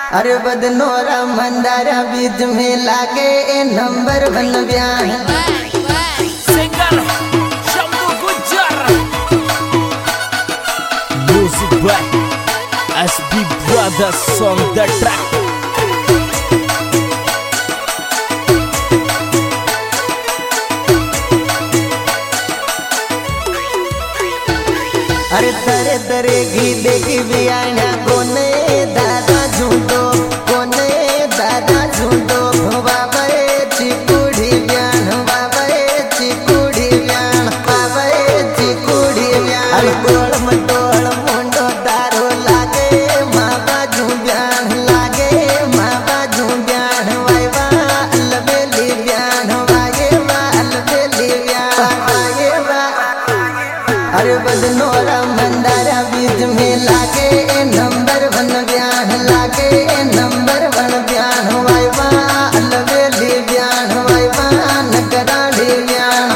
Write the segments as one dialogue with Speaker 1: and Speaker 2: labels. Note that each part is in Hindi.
Speaker 1: अरे बदनोरा मंदारा बीच में लागे नंबर 1 ब्याह
Speaker 2: singer Shambhu Gujjar music by SB Brothers on the track।
Speaker 1: अरे तरे तरे घी देखी बियाना कोने दादा झूठो कोने दादा झूठो बाबा चिकुड़ी ब्यान बाबा चिकुड़ी ब्यान बाबा चिकुड़ी ब्यान अरे गोल मटोल मुंडो तारो लागे माँ बाजू ब्यान लागे माँ बाजू ब्यान वाई वा अलबेली ब्यान वागे वा अलबेली ब्यान वागे वा अरे बदनोरा मंदारा बीच में लागे नंबर 1 ब्यान लागे नंबर 1 ब्यान वाई वा अलबेली ब्यान वाई वा नगराली ब्यान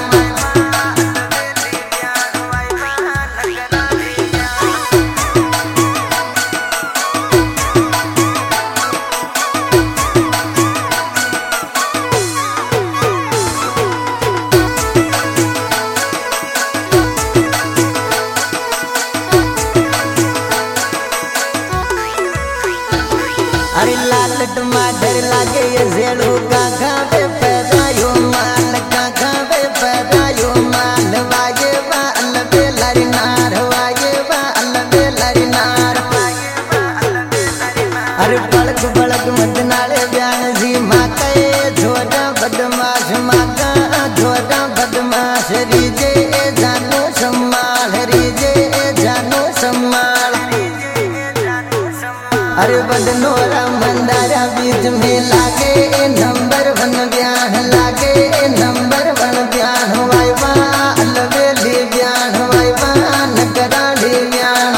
Speaker 1: अरे लाल टमाटर लागे ये जेड़ू का खावे पैदायो माल का खावे पैदायो माल वागे वा अलबे लरिनार वागे वा अलबे लरिनार अरे बड़क बड़क मत नाले ब्यान जी माता झोटा बदमाश माता झोटा बदमाश रीजे जानो सम्माल रीजे जानो सम्माल अरे बदनोरा मंदारा बीच में लागे नंबर 1 ब्यान लागे नंबर 1 ब्यान वाई वा अलबेली ब्यान वाई वा नगराली ब्यान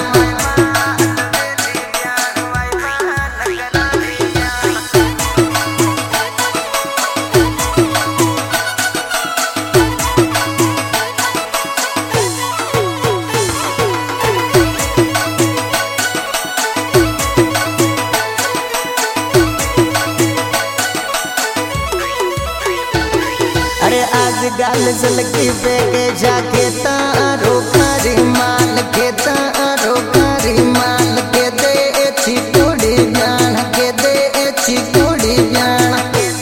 Speaker 1: आज गाल सलकी पे के जाके तारो कारी माल के तारो कारी माल के दे चिकुड़ी ब्यान के दे चिकुड़ी ब्यान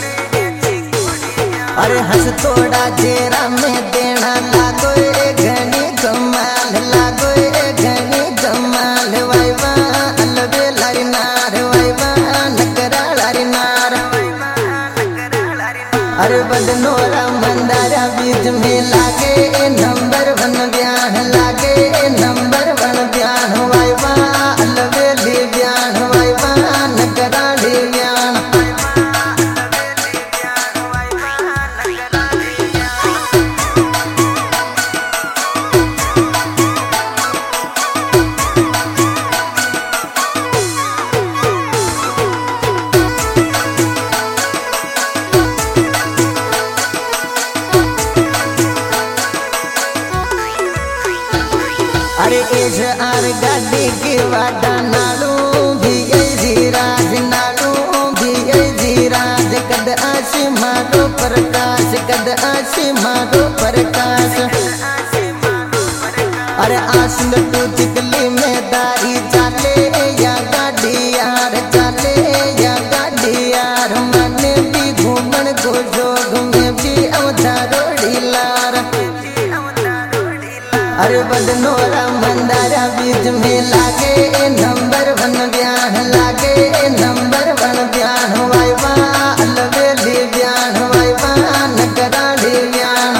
Speaker 1: अरे हंस थोड़ा जेरा में देना लागो घनी कमाल लागो घनी कमाल वाई वा अलबे लरिनार वाई वा नकरा लरिनार अरे बदनोरा मंदारा बीच में लागे नंबर 1 ब्यान लागे नंबर 1 ब्यान वाई वा अलबेली ब्यान वाई वा नगराली ब्यान अरे इस आर गाड़ी की वादा नालू भी राज नालू भी राज कद आशी मारो प्रकाश कद आशी मारो प्रकाश अरे आसन तू चिकली में दारी चाले या गाड़ी यार चाले या गाड़ी यार मन भी घूमन को जोग में भी अवधारोड़ी लार अरे बदनोरा मंदारा बीच में लागे नंबर 1 ब्यान लागे नंबर 1 ब्यान वाई वा अलबेली ब्यान वाई वा नगराली ब्यान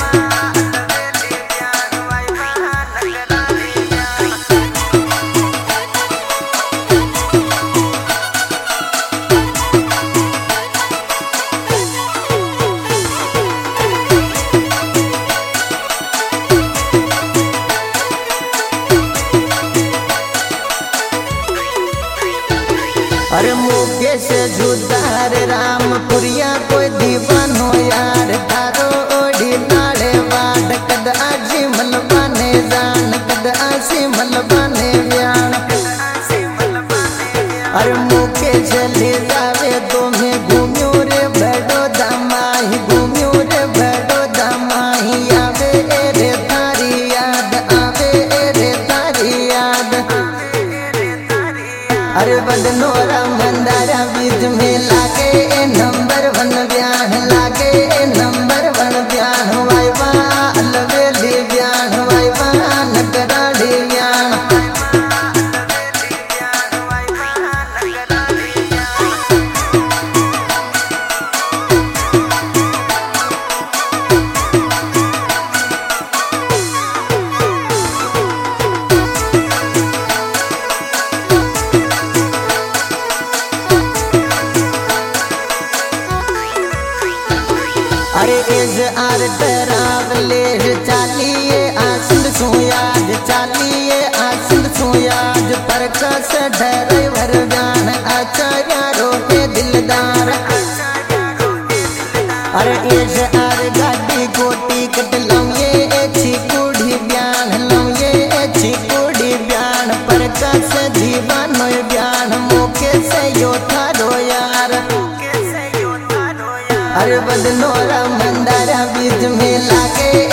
Speaker 1: अरे मुके से जुदार रामपुरिया कोई दीवानो यार तारो ओढ़ी नाले बाट कद आजी मलबाने जान कद आसी मलबाने ब्यान अरे मुके चले जावे तो मैं घूम्यो रे बड़ो दमाही घूम्यो रे बड़ो दमाही आवे रे थारी याद आवे रे थारी याद। अरे बदनोरा मंदारा बीच में लागे नंबर 1 ब्याह लागे नंबर 1 ब्याह वाइवा अलवेली ब्याह वाइवा नगराड़ी ब्याह। अरे इस आर डरावले चालिए आसंद सोयाज चालिए आसंद सोयाज पर कस ड्राइवर जान अच्छा यारो के दिलदार। अरे इस आर गाड़ी को टिकट लौये अच्छी कुड़ी ब्यान लौये अच्छी कुड़ी ब्यान पर कस दीवानो ब्यान मौके से यो थारो यार। अरे बदनोरा मंदारा बीच में लागे